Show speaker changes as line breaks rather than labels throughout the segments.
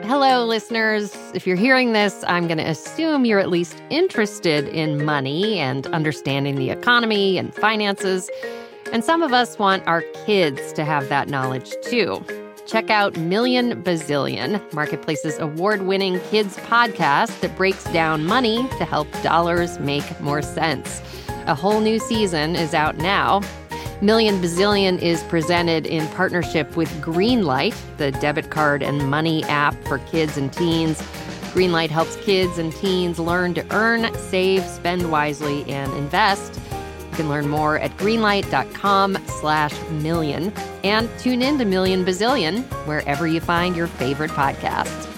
Hello, listeners. If you're hearing this, I'm going to assume you're at least interested in money and understanding the economy and finances. And some of us want our kids to have that knowledge, too. Check out Million Bazillion, Marketplace's award-winning kids podcast that breaks down money to help dollars make more sense. A whole new season is out now. Million Bazillion is presented in partnership with Greenlight, the debit card and money app for kids and teens. Greenlight helps kids and teens learn to earn, save, spend wisely, and invest. You can learn more at greenlight.com/million and tune in to Million Bazillion wherever you find your favorite podcasts.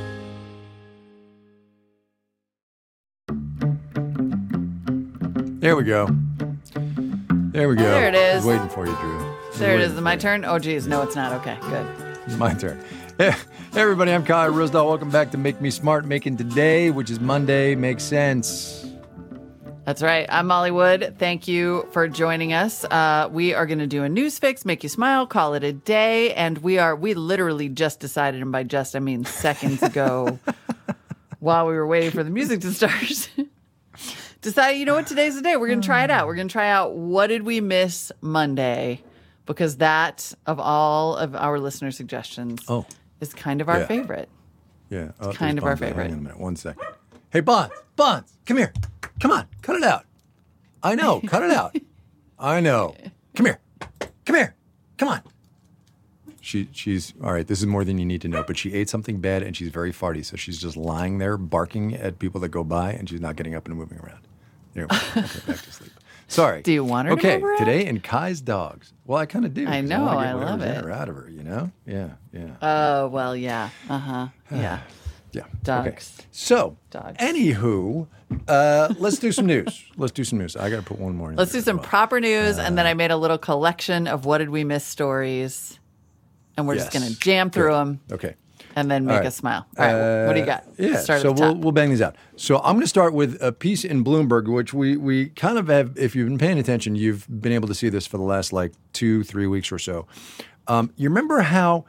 There we go. There we go.
There it is.
I was waiting for you, Drew.
There it is. My turn? Oh, geez. No, it's not. Okay, good.
It's my turn. Hey, everybody, I'm Kyle Roosdahl. Welcome back to Make Me Smart, making today, which is Monday, make sense.
That's right. I'm Molly Wood. Thank you for joining us. We are going to do a news fix, make you smile, call it a day. And we literally just decided, and by just, I mean seconds ago, while we were waiting for the music to start, decided, you know what, today's the day. We're going to try it out. We're going to try out what did we miss Monday, because that, of all of our listener suggestions, is kind of our favorite.
Yeah.
It's kind of our favorite.
Hang on a minute. 1 second. Hey, Bonds, come here. Come on, cut it out. I know, cut it out. I know. Come here. Come on. She's all right. This is more than you need to know, but she ate something bad and she's very farty, so she's just lying there barking at people that go by, and she's not getting up and moving around. There we go. Okay, back to sleep. Sorry.
Do you want her to move around?
Today in Kai's dogs. Well, I kind of do.
I know. I love it.
Out of her, you know? Yeah.
Oh, well, yeah. Uh-huh. Yeah.
Yeah.
Dogs.
Okay. So,
Dogs.
anywho, let's do some news. I got to put one more in.
Let's do some proper news, and then I made a little collection of what did we miss stories, and we're just going to jam through them.
Okay.
And then make us smile. All right, what do you got?
Yeah,
Start
so
at the top.
we'll bang these out. So I'm going to start with a piece in Bloomberg, which we kind of have, if you've been paying attention, you've been able to see this for the last 2-3 weeks or so. You remember how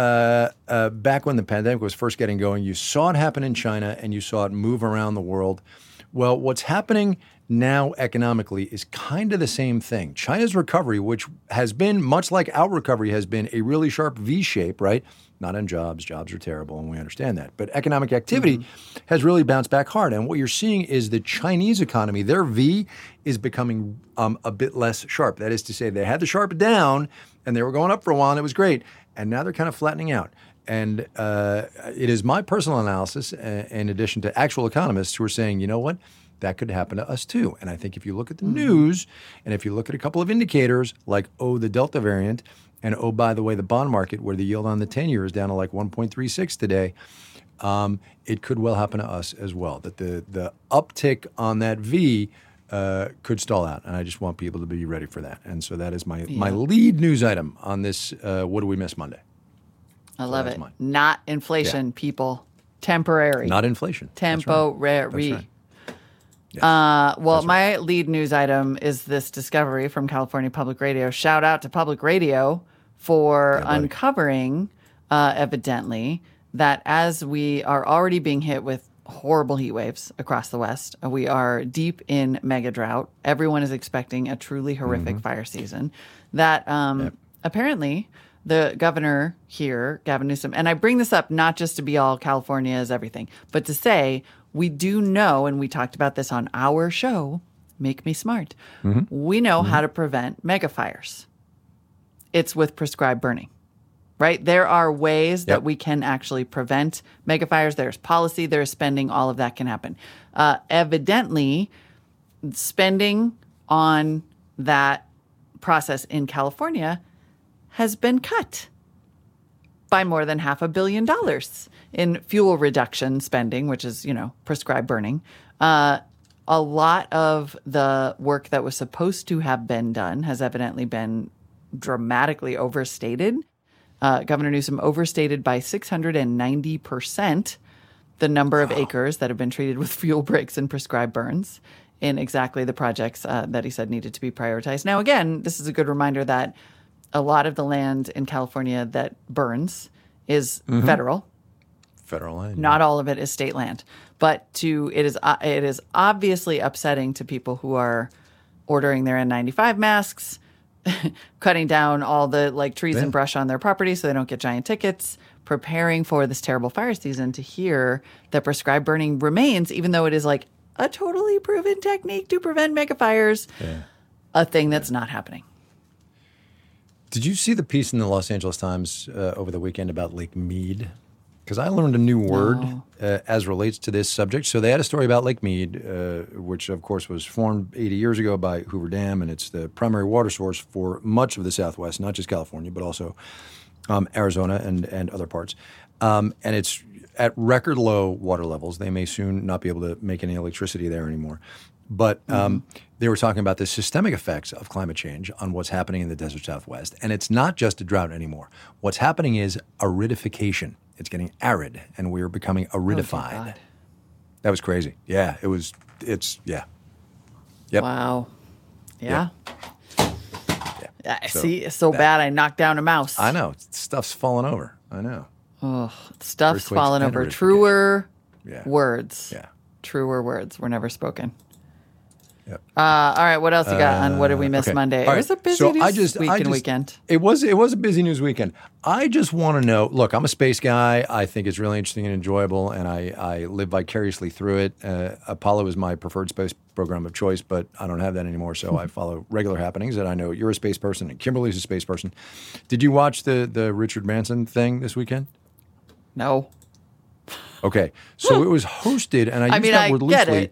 back when the pandemic was first getting going, you saw it happen in China and you saw it move around the world. Well, what's happening now economically is kind of the same thing. China's recovery, which has been, much like our recovery, has been a really sharp V shape, right? Not on jobs. Jobs are terrible, and we understand that. But economic activity has really bounced back hard. And what you're seeing is the Chinese economy, their V is becoming a bit less sharp. That is to say, they had the sharp down, and they were going up for a while, and it was great. And now they're kind of flattening out. And it is my personal analysis, in addition to actual economists who are saying, you know what, that could happen to us too. And I think if you look at the news, and if you look at a couple of indicators like, the Delta variant, and by the way, the bond market, where the yield on the 10-year is down to 1.36 today, it could well happen to us as well. That the uptick on that V could stall out, and I just want people to be ready for that. And so that is my lead news item on this What Do We Miss Monday.
I love it. Not inflation, people. Temporary.
Not inflation.
Temporary.
That's right. Yes.
My lead news item is this discovery from California Public Radio. Shout out to Public Radio for uncovering, evidently, that as we are already being hit with horrible heat waves across the West, we are deep in mega drought. Everyone is expecting a truly horrific fire season. That apparently the governor here, Gavin Newsom, and I bring this up not just to be all California is everything, but to say we do know, and we talked about this on our show, Make Me Smart, we know how to prevent mega fires. It's with prescribed burning, right? There are ways that we can actually prevent mega fires. There's policy, there's spending, all of that can happen. Evidently, spending on that process in California has been cut by more than $500 million in fuel reduction spending, which is, prescribed burning. A lot of the work that was supposed to have been done has evidently been dramatically overstated. Governor Newsom overstated by 690% the number of acres that have been treated with fuel breaks and prescribed burns in exactly the projects that he said needed to be prioritized. Now, again, this is a good reminder that a lot of the land in California that burns is federal.
Federal land.
Not all of it is state land, but it is obviously upsetting to people who are ordering their N95 masks, cutting down all the trees and brush on their property so they don't get giant tickets, preparing for this terrible fire season, to hear that prescribed burning remains, even though it is a totally proven technique to prevent mega fires, a thing that's not happening.
Did you see the piece in the Los Angeles Times over the weekend about Lake Mead? Because I learned a new word as relates to this subject. So they had a story about Lake Mead, which, of course, was formed 80 years ago by Hoover Dam, and it's the primary water source for much of the Southwest, not just California, but also Arizona and other parts. And it's at record low water levels. They may soon not be able to make any electricity there anymore. But they were talking about the systemic effects of climate change on what's happening in the desert Southwest. And it's not just a drought anymore. What's happening is aridification. It's getting arid, and we are becoming aridified. That was crazy. Yeah, yeah. Yep.
Wow. Yeah.
Yeah.
See, it's so bad I knocked down a mouse.
I know. Stuff's falling over. I know.
Oh, stuff's
Earthquakes
falling
and
over.
aridification.
Truer
Yeah.
words.
Yeah.
Truer words were never spoken.
Yep.
All right, what else you got on What Did We Miss
Okay.
Monday?
All
It was a
right.
busy
So
weekend.
It was a busy news weekend. I just want to know, look, I'm a space guy. I think it's really interesting and enjoyable, and I live vicariously through it. Apollo is my preferred space program of choice, but I don't have that anymore, so I follow regular happenings, and I know you're a space person, and Kimberly's a space person. Did you watch the Richard Branson thing this weekend?
No.
Okay. So it was hosted, and I use that word
get
loosely.
it.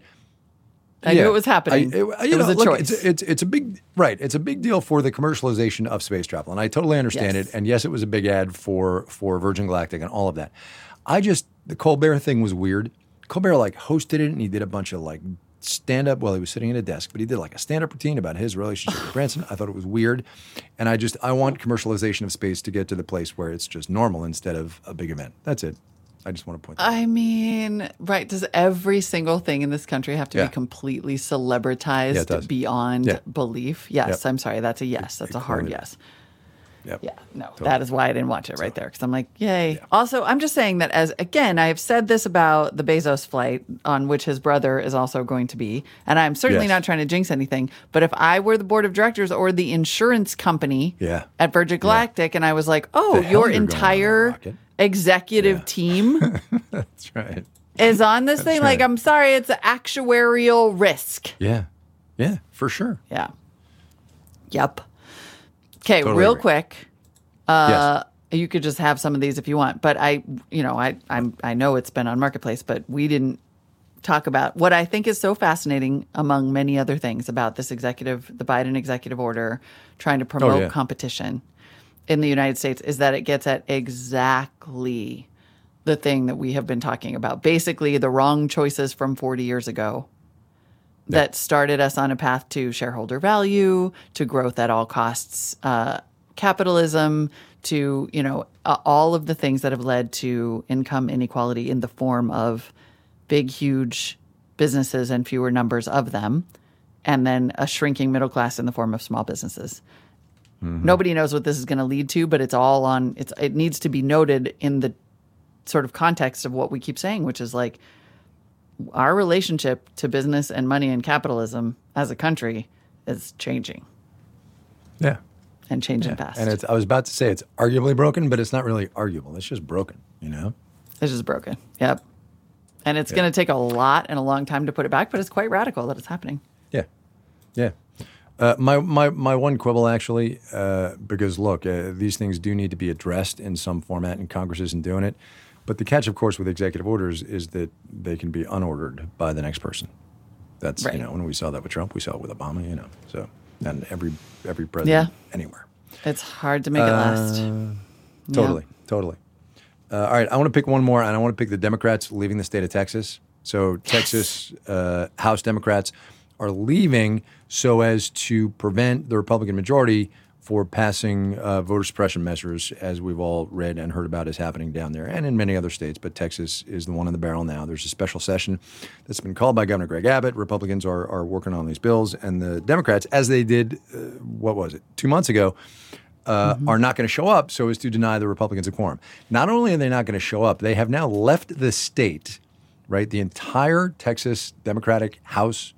I knew it was happening. It was a choice.
It's a big It's a big deal for the commercialization of space travel, and I totally understand it. And yes, it was a big ad for Virgin Galactic and all of that. The Colbert thing was weird. Colbert hosted it, and he did a bunch of stand up while he was sitting at a desk, but he did a stand up routine about his relationship with Branson. I thought it was weird, and I want commercialization of space to get to the place where it's just normal instead of a big event. That's it. I just want to point that out.
I mean, right. Does every single thing in this country have to be completely celebritized beyond belief? Yes. Yep. I'm sorry. That's a yes. That's a hard yes.
Yep.
Yeah. No, totally. That is why I didn't watch it right there, because I'm like, yay. Yeah. Also, I'm just saying that I've said this about the Bezos flight on which his brother is also going to be, and I'm certainly not trying to jinx anything, but if I were the board of directors or the insurance company at Virgin Galactic and I was like, oh, your entire executive team
that's right.
is on this thing. Right. I'm sorry, it's an actuarial risk.
Yeah. Yeah, for sure.
Yeah. Yep. Okay,
totally
real
agree.
quick. Yes. You could just have some of these if you want, but I know it's been on Marketplace, but we didn't talk about what I think is so fascinating, among many other things, about the Biden executive order trying to promote competition in the United States, is that it gets at exactly the thing that we have been talking about. Basically, the wrong choices from 40 years ago that started us on a path to shareholder value, to growth at all costs, capitalism, to, all of the things that have led to income inequality in the form of big, huge businesses and fewer numbers of them, and then a shrinking middle class in the form of small businesses. Mm-hmm. Nobody knows what this is going to lead to, but it needs to be noted in the sort of context of what we keep saying, which is our relationship to business and money and capitalism as a country is changing.
Yeah.
And changing fast.
And I was about to say it's arguably broken, but it's not really arguable. It's just broken, It's
just broken. Yep. And it's going to take a lot and a long time to put it back, but it's quite radical that it's happening.
Yeah. Yeah. My one quibble, actually, because, look, these things do need to be addressed in some format, and Congress isn't doing it. But the catch, of course, with executive orders is that they can be unordered by the next person. That's,
right.
When we saw that with Trump, we saw it with Obama, So, and every president anywhere.
It's hard to make it last.
Totally. All right, I want to pick one more, and I want to pick the Democrats leaving the state of Texas. So Texas House Democrats are leaving so as to prevent the Republican majority for passing voter suppression measures, as we've all read and heard about is happening down there and in many other states. But Texas is the one in the barrel now. There's a special session that's been called by Governor Greg Abbott. Republicans are working on these bills. And the Democrats, as they did, 2 months ago, are not going to show up so as to deny the Republicans a quorum. Not only are they not going to show up, they have now left the state, right? The entire Texas House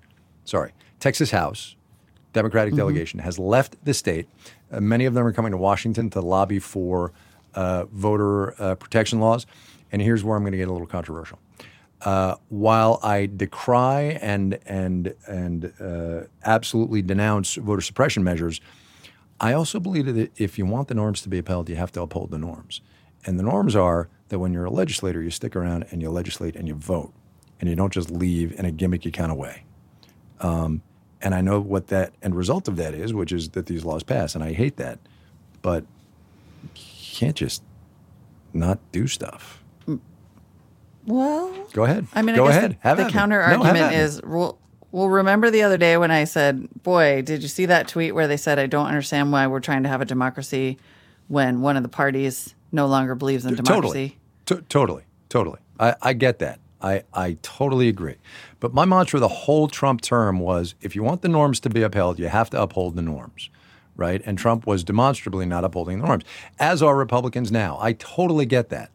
Democratic delegation has left the state. Many of them are coming to Washington to lobby for voter protection laws. And here's where I'm going to get a little controversial. While I decry and absolutely denounce voter suppression measures, I also believe that if you want the norms to be upheld, you have to uphold the norms. And the norms are that when you're a legislator, you stick around and you legislate and you vote, and you don't just leave in a gimmicky kind of way. And I know what that end result of that is, which is that these laws pass, and I hate that. But you can't just not do stuff.
Well,
go ahead.
I mean,
go
I guess
ahead.
the counter argument is, well, remember the other day when I said, boy, did you see that tweet where they said, I don't understand why we're trying to have a democracy when one of the parties no longer believes in democracy?
Totally. I get that. I totally agree. But my mantra the whole Trump term was, if you want the norms to be upheld, you have to uphold the norms, right? And Trump was demonstrably not upholding the norms, as are Republicans now. I totally get that.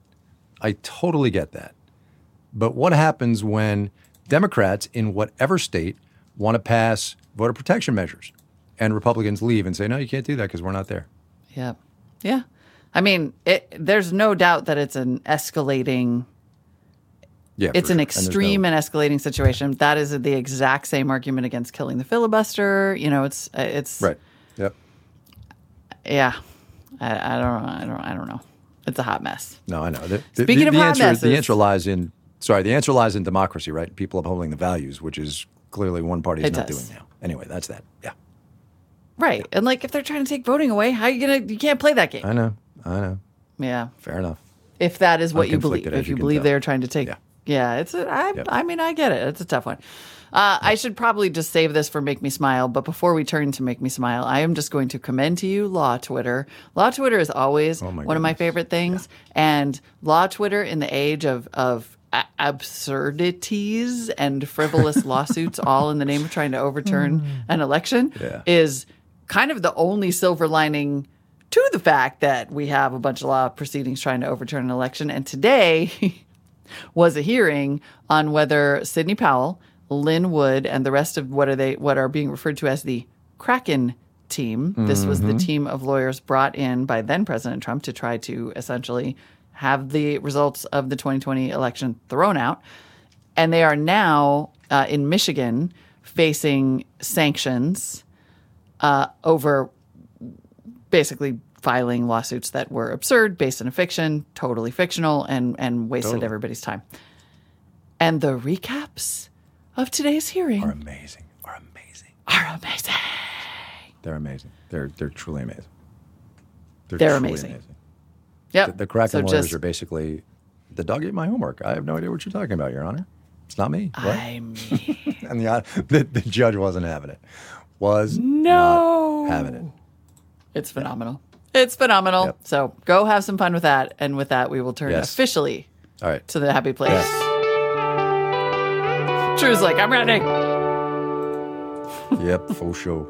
But what happens when Democrats in whatever state want to pass voter protection measures and Republicans leave and say, no, you can't do that because we're not there?
Yeah. I mean, there's no doubt that it's an escalating...
Yeah,
it's an extreme and escalating situation. That is the exact same argument against killing the filibuster. You know, it's
right. Yep.
Yeah, I don't know. It's a hot mess.
No, I know.
Speaking of hot messes,
the answer lies in democracy, right? People upholding the values, which is clearly one party is not doing now. Anyway, that's that. Yeah.
Right, and like if they're trying to take voting away, how are you gonna? You can't play that game.
I know.
Yeah.
Fair enough.
If that is what you believe, if you believe they're trying to take. Yeah, I mean, I get it. It's a tough one. I should probably just save this for Make Me Smile. But before we turn to Make Me Smile, I am just going to commend to you Law Twitter. Law Twitter is always one of my favorite things. Yeah. And Law Twitter in the age of absurdities and frivolous lawsuits, all in the name of trying to overturn an election, is kind of the only silver lining to the fact that we have a bunch of law proceedings trying to overturn an election. And today... was a hearing on whether Sidney Powell, Lynn Wood, and the rest of what are being referred to as the Kraken team. This was the team of lawyers brought in by then President Trump to try to essentially have the results of the 2020 election thrown out. And they are now in Michigan facing sanctions over basically filing lawsuits that were absurd, based in a fiction, totally fictional, and wasted everybody's time. And the recaps of today's hearing
are amazing. They're amazing. They're truly amazing.
They're amazing. Yep.
The Kraken lawyers are basically, the dog ate my homework. I have no idea what you're talking about, Your Honor. It's not me. What?
I'm me.
And the judge wasn't having it. Not having it.
It's phenomenal. It's phenomenal.
Yep.
So go have some fun with that. And with that, we will turn officially to the happy place.
Yes.
Drew's like, I'm ready.
Yep, for sure.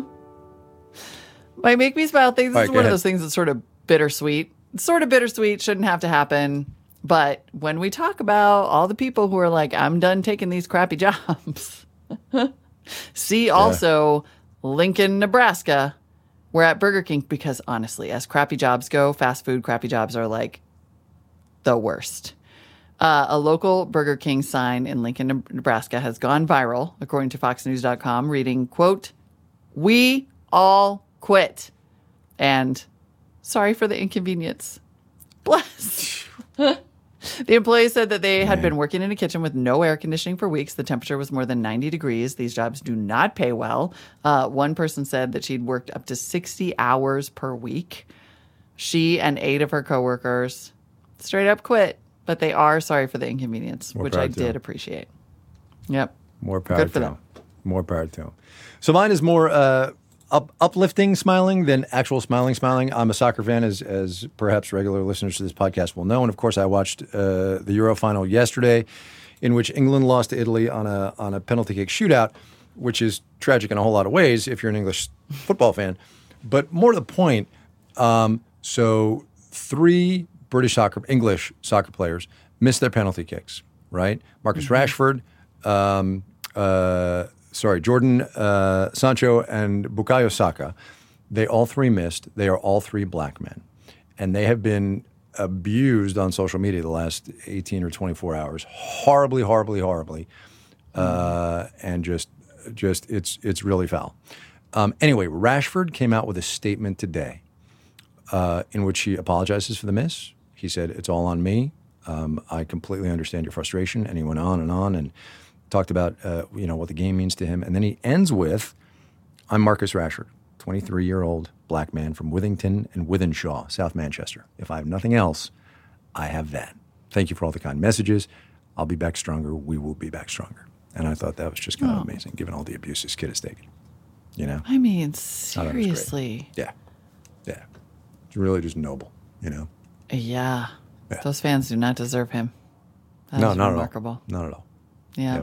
My Make Me Smile thing, this is one of those things that's sort of bittersweet. It's sort of bittersweet, shouldn't have to happen. But when we talk about all the people who are like, I'm done taking these crappy jobs. See also Lincoln, Nebraska. We're at Burger King because, honestly, as crappy jobs go, fast food crappy jobs are like the worst. A local Burger King sign in Lincoln, Nebraska has gone viral, according to FoxNews.com, reading, quote, "We all quit." And sorry for the inconvenience. Bless. The employees said that they had been working in a kitchen with no air conditioning for weeks. The temperature was more than 90 degrees. These jobs do not pay well. One person said that she'd worked up to 60 hours per week. She and 8 of her coworkers straight up quit, but they are sorry for the inconvenience, which I did appreciate. Yep.
More power to them. More power to them. So mine is more uplifting smiling than actual smiling. I'm a soccer fan, as perhaps regular listeners to this podcast will know. And of course, I watched the Euro final yesterday, in which England lost to Italy on a penalty kick shootout, which is tragic in a whole lot of ways if you're an English football fan. But more to the point, So 3 English soccer players missed their penalty kicks, right? Marcus Rashford, Jordan Sancho, and Bukayo Saka. They all 3 missed. They are all 3 black men. And they have been abused on social media the last 18 or 24 hours. Horribly, horribly, horribly. And just it's really foul. Anyway, Rashford came out with a statement today in which he apologizes for the miss. He said, it's all on me. I completely understand your frustration. And he went on and talked about what the game means to him. And then he ends with, I'm Marcus Rashford, 23-year-old black man from Withington and Wythenshawe, South Manchester. If I have nothing else, I have that. Thank you for all the kind messages. I'll be back stronger. We will be back stronger. And I thought that was just kind of amazing, given all the abuse this kid has taken. You know?
I mean, seriously.
Yeah. It's really just noble, you know?
Yeah. Those fans do not deserve him. That is remarkable.
Not at all.
Yeah.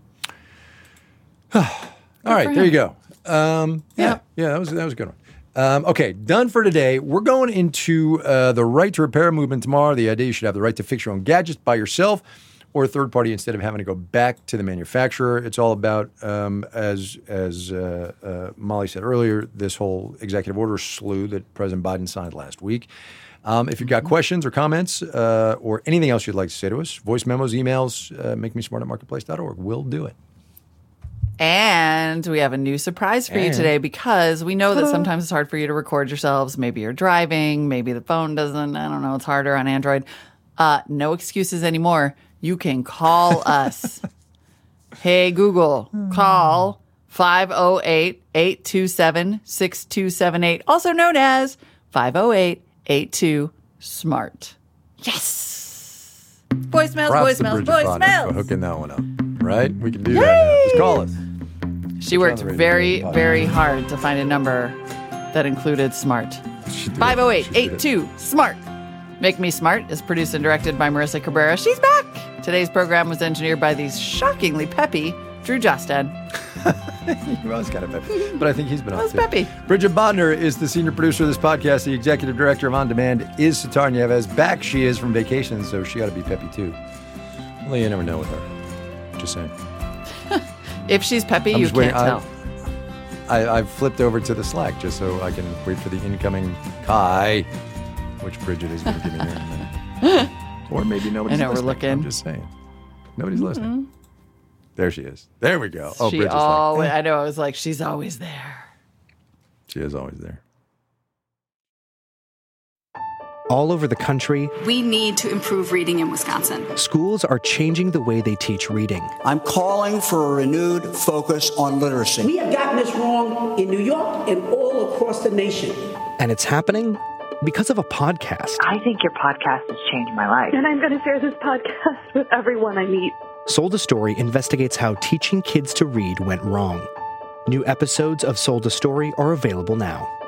Yep. All right, there you go. That was a good one. Okay, done for today. We're going into the right to repair movement tomorrow. The idea you should have the right to fix your own gadgets by yourself or a third party instead of having to go back to the manufacturer. It's all about, as Molly said earlier, this whole executive order slew that President Biden signed last week. If you've got questions or comments or anything else you'd like to say to us, voice memos, emails, makemesmart@marketplace.org. We'll do it.
And we have a new surprise for you today because we know that sometimes it's hard for you to record yourselves. Maybe you're driving. Maybe the phone doesn't. I don't know. It's harder on Android. No excuses anymore. You can call us. Hey, Google, call 508-827-6278, also known as 508-82-SMART. Yes! Voicemails.
For hooking that one up, right? We can do that now. Just call us.
She worked very, very hard to find a number that included SMART. 508-82-SMART. Make Me Smart is produced and directed by Marissa Cabrera. She's back. Today's program was engineered by the shockingly peppy Drew Jostad.
He was kind of peppy, but I think he's been on too.
Peppy.
Bridget Bodner is the senior producer of this podcast. The executive director of On Demand is Sitar Nieves. Back she is from vacation, so she ought to be peppy too. Well, you never know with her. Just saying.
If she's peppy, you can't tell.
I've flipped over to the Slack just so I can wait for the incoming Kai, which Bridget is going to give me here in a minute. Or maybe nobody's listening. We're looking. I'm just saying. Nobody's listening. There she is. There we go. Oh, Bridget's like,
I know. I was like, she's always there.
She is always there.
All over the country,
we need to improve reading in Wisconsin.
Schools are changing the way they teach reading.
I'm calling for a renewed focus on literacy.
We have gotten this wrong in New York and all across the nation.
And it's happening because of a podcast.
I think your podcast has changed my life.
And I'm going to share this podcast with everyone I meet.
Sold a Story investigates how teaching kids to read went wrong. New episodes of Sold a Story are available now.